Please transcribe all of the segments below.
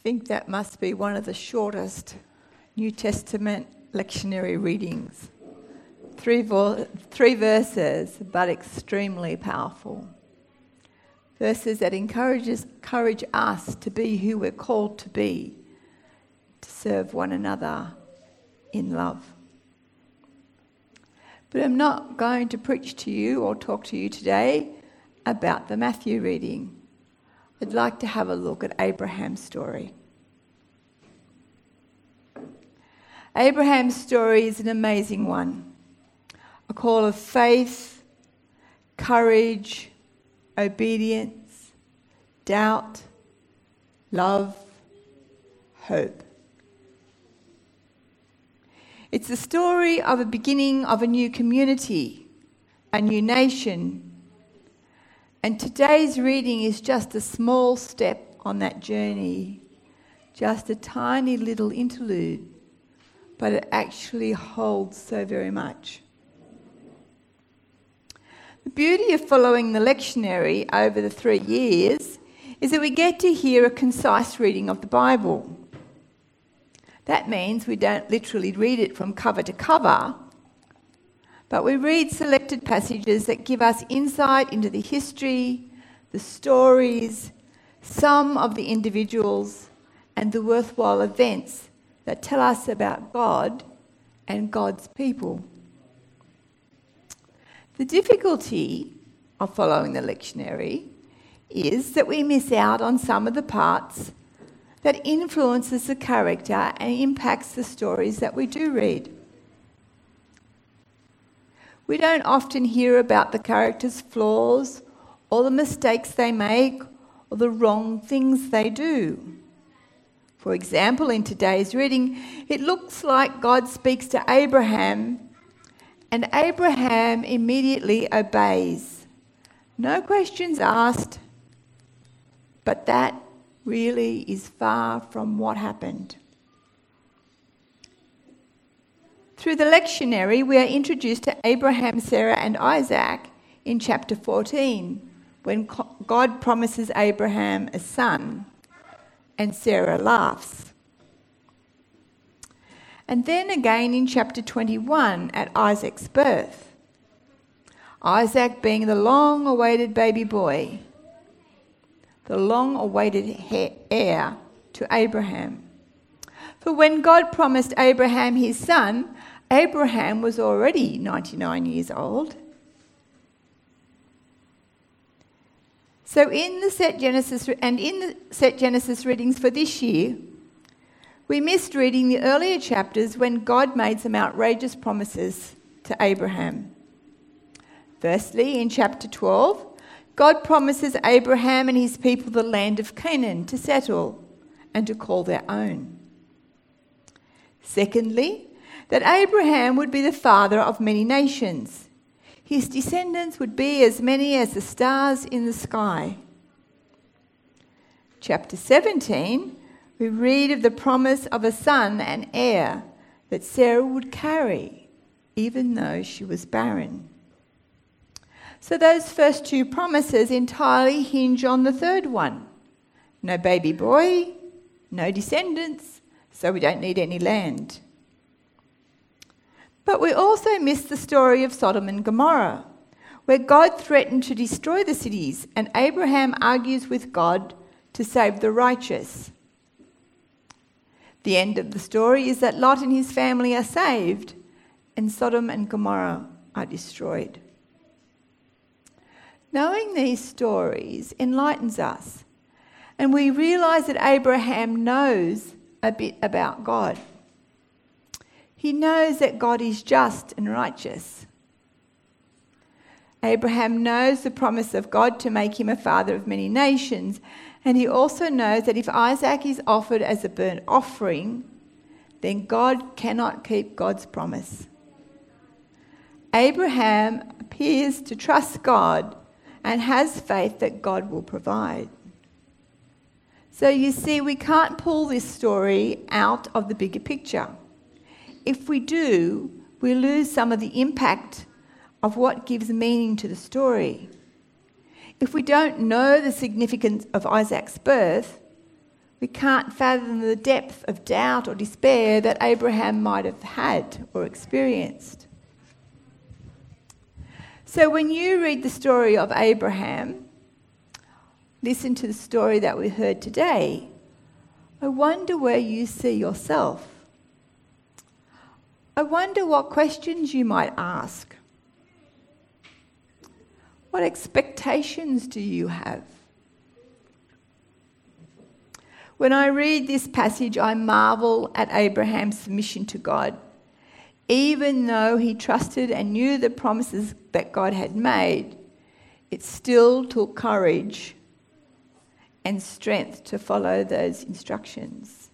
think that must be one of the shortest New Testament lectionary readings. Three verses, but extremely powerful. Verses that encourage us to be who we're called to be, to serve one another in love. But I'm not going to preach to you or talk to you today about the Matthew reading. I'd like to have a look at Abraham's story. Abraham's story is an amazing one. A call of faith, courage, obedience, doubt, love, hope. It's the story of a beginning of a new community, a new nation. And today's reading is just a small step on that journey, just a tiny little interlude, but it actually holds so very much. The beauty of following the lectionary over the 3 years is that we get to hear a concise reading of the Bible. That means we don't literally read it from cover to cover, but we read selected passages that give us insight into the history, the stories, some of the individuals, and the worthwhile events that tell us about God and God's people. The difficulty of following the lectionary is that we miss out on some of the parts that influences the character and impacts the stories that we do read. We don't often hear about the characters' flaws or the mistakes they make or the wrong things they do. For example, in today's reading, it looks like God speaks to Abraham, and Abraham immediately obeys. No questions asked, but that really is far from what happened. Through the lectionary, we are introduced to Abraham, Sarah, and Isaac in chapter 14, when God promises Abraham a son, and Sarah laughs. And then again in chapter 21 at Isaac's birth. Isaac being the long-awaited baby boy, the long-awaited heir to Abraham. For when God promised Abraham his son, Abraham was already 99 years old. So in the set Genesis readings for this year, we missed reading the earlier chapters when God made some outrageous promises to Abraham. Firstly, in chapter 12, God promises Abraham and his people the land of Canaan to settle and to call their own. Secondly, that Abraham would be the father of many nations. His descendants would be as many as the stars in the sky. Chapter 17, we read of the promise of a son and heir that Sarah would carry, even though she was barren. So those first two promises entirely hinge on the third one. No baby boy, no descendants, so we don't need any land. But we also miss the story of Sodom and Gomorrah, where God threatened to destroy the cities, and Abraham argues with God to save the righteous. The end of the story is that Lot and his family are saved, and Sodom and Gomorrah are destroyed. Knowing these stories enlightens us, and we realise that Abraham knows a bit about God. He knows that God is just and righteous. Abraham knows the promise of God to make him a father of many nations, and he also knows that if Isaac is offered as a burnt offering, then God cannot keep God's promise. Abraham appears to trust God and has faith that God will provide. So you see, we can't pull this story out of the bigger picture. If we do, we lose some of the impact of what gives meaning to the story. If we don't know the significance of Isaac's birth, We can't fathom the depth of doubt or despair that Abraham might have had or experienced. So when you read the story of Abraham, listen to the story that we heard today, I wonder where you see yourself. I wonder what questions you might ask. What expectations do you have? When I read this passage, I marvel at Abraham's submission to God. Even though he trusted and knew the promises that God had made, it still took courage and strength to follow those instructions.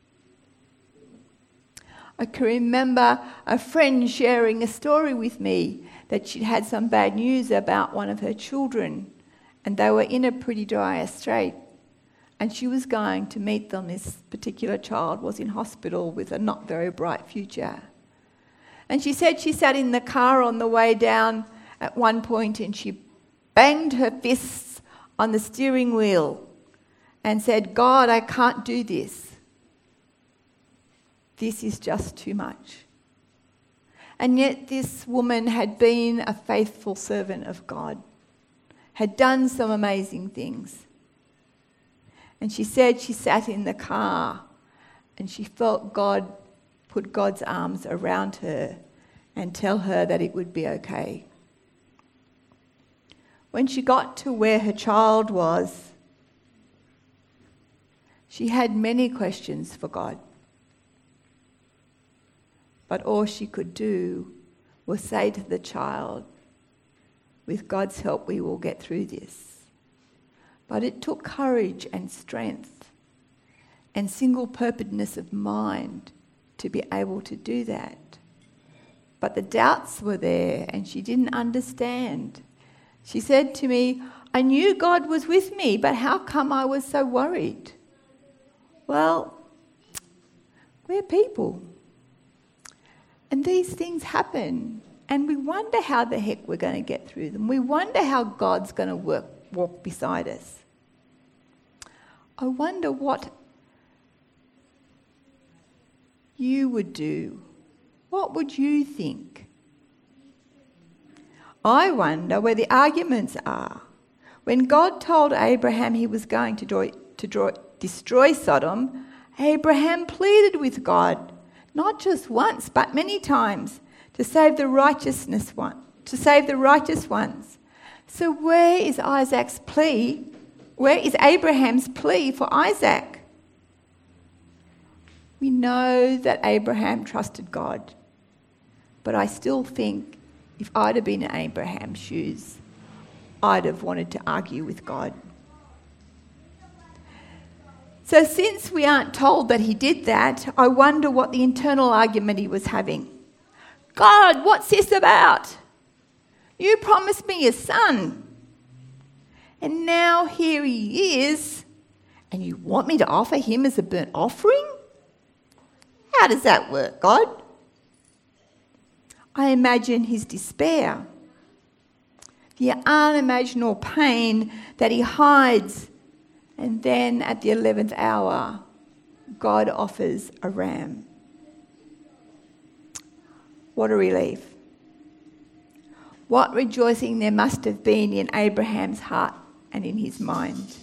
I can remember a friend sharing a story with me that she'd had some bad news about one of her children, and they were in a pretty dire strait. And she was going to meet them. This particular child was in hospital with a not very bright future. And she said she sat in the car on the way down at one point and she banged her fists on the steering wheel and said, God, I can't do this. This is just too much. And yet this woman had been a faithful servant of God, had done some amazing things. And she said she sat in the car and she felt God put God's arms around her and tell her that it would be okay. When she got to where her child was, she had many questions for God. But all she could do was say to the child, with God's help we will get through this. But it took courage and strength and single-purposedness of mind to be able to do that. But the doubts were there and she didn't understand. She said to me, I knew God was with me, but how come I was so worried? Well, we're people. And these things happen. And we wonder how the heck we're going to get through them. We wonder how God's going to walk beside us. I wonder what you would do. What would you think? I wonder where the arguments are. When God told Abraham he was going to destroy Sodom, Abraham pleaded with God, not just once, but many times, to save the righteous ones. So where is Isaac's plea? Where is Abraham's plea for Isaac? We know that Abraham trusted God, but I still think if I'd have been in Abraham's shoes, I'd have wanted to argue with God. So since we aren't told that he did that, I wonder what the internal argument he was having. God, what's this about? You promised me a son. And now here he is, and you want me to offer him as a burnt offering? How does that work, God? I imagine his despair, the unimaginable pain that he hides, and then at the 11th hour, God offers a ram. What a relief. What rejoicing there must have been in Abraham's heart and in his mind.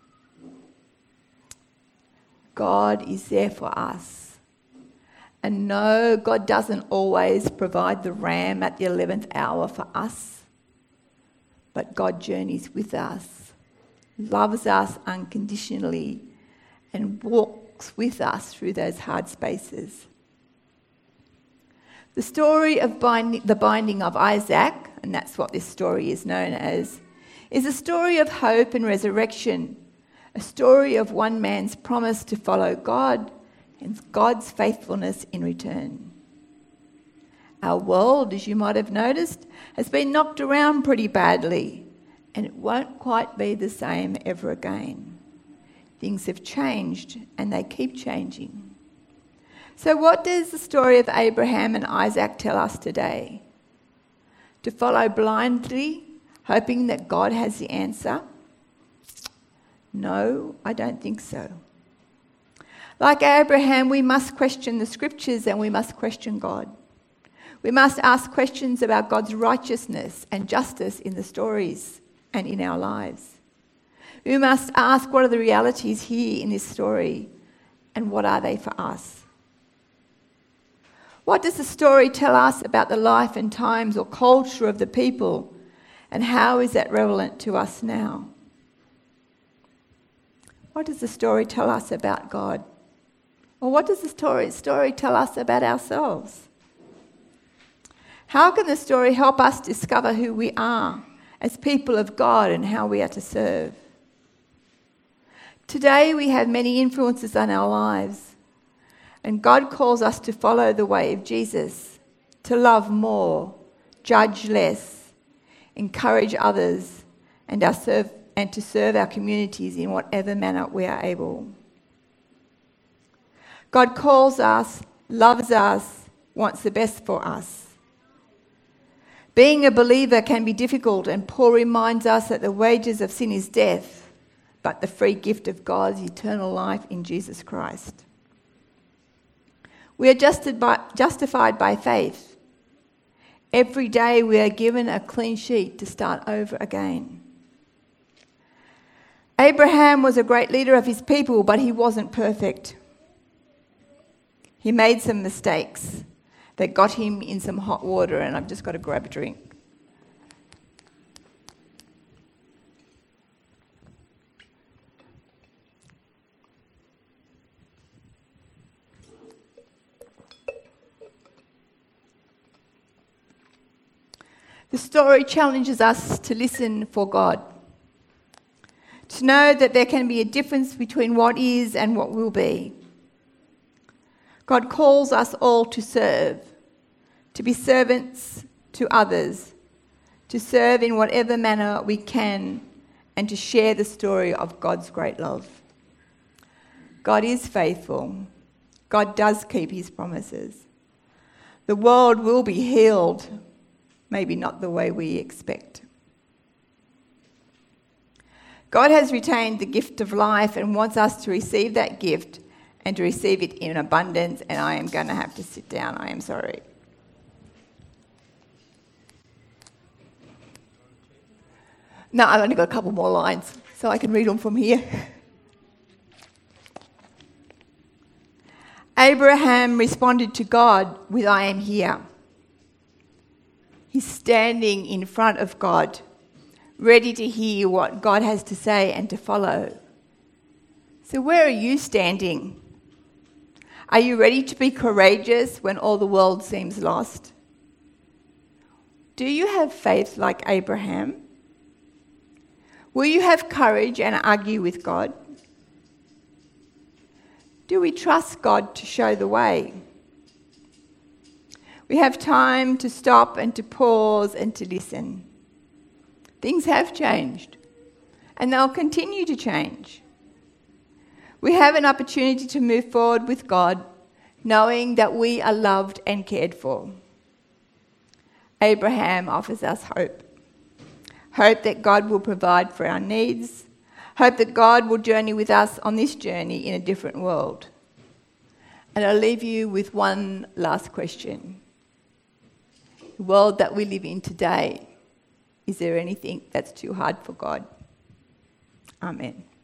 God is there for us. And no, God doesn't always provide the ram at the 11th hour for us. But God journeys with us, loves us unconditionally, and walks with us through those hard spaces. The story of the binding of Isaac, and that's what this story is known as, is a story of hope and resurrection, a story of one man's promise to follow God and God's faithfulness in return. Our world, as you might have noticed, has been knocked around pretty badly, and it won't quite be the same ever again. Things have changed, and they keep changing. So what does the story of Abraham and Isaac tell us today? To follow blindly, hoping that God has the answer? No, I don't think so. Like Abraham, we must question the scriptures and we must question God. We must ask questions about God's righteousness and justice in the stories and in our lives. We must ask, what are the realities here in this story and what are they for us? What does the story tell us about the life and times or culture of the people, and how is that relevant to us now? What does the story tell us about God? Or what does the story tell us about ourselves? How can the story help us discover who we are as people of God and how we are to serve? Today we have many influences on our lives, and God calls us to follow the way of Jesus, to love more, judge less, encourage others, and to serve our communities in whatever manner we are able. God calls us, loves us, wants the best for us. Being a believer can be difficult, and Paul reminds us that the wages of sin is death, but the free gift of God is eternal life in Jesus Christ. We are justified by faith. Every day we are given a clean sheet to start over again. Abraham was a great leader of his people, but he wasn't perfect. He made some mistakes that got him in some hot water, and I've just got to grab a drink. The story challenges us to listen for God, to know that there can be a difference between what is and what will be. God calls us all to serve, to be servants to others, to serve in whatever manner we can, and to share the story of God's great love. God is faithful. God does keep his promises. The world will be healed, maybe not the way we expect. God has retained the gift of life and wants us to receive that gift and to receive it in abundance, and I am going to have to sit down. I am sorry. No, I've only got a couple more lines, so I can read them from here. Abraham responded to God with, "I am here." He's standing in front of God, ready to hear what God has to say and to follow. So where are you standing? Are you ready to be courageous when all the world seems lost? Do you have faith like Abraham? Will you have courage and argue with God? Do we trust God to show the way? We have time to stop and to pause and to listen. Things have changed, and they'll continue to change. We have an opportunity to move forward with God, knowing that we are loved and cared for. Abraham offers us hope. Hope that God will provide for our needs. Hope that God will journey with us on this journey in a different world. And I'll leave you with one last question. The world that we live in today, is there anything that's too hard for God? Amen.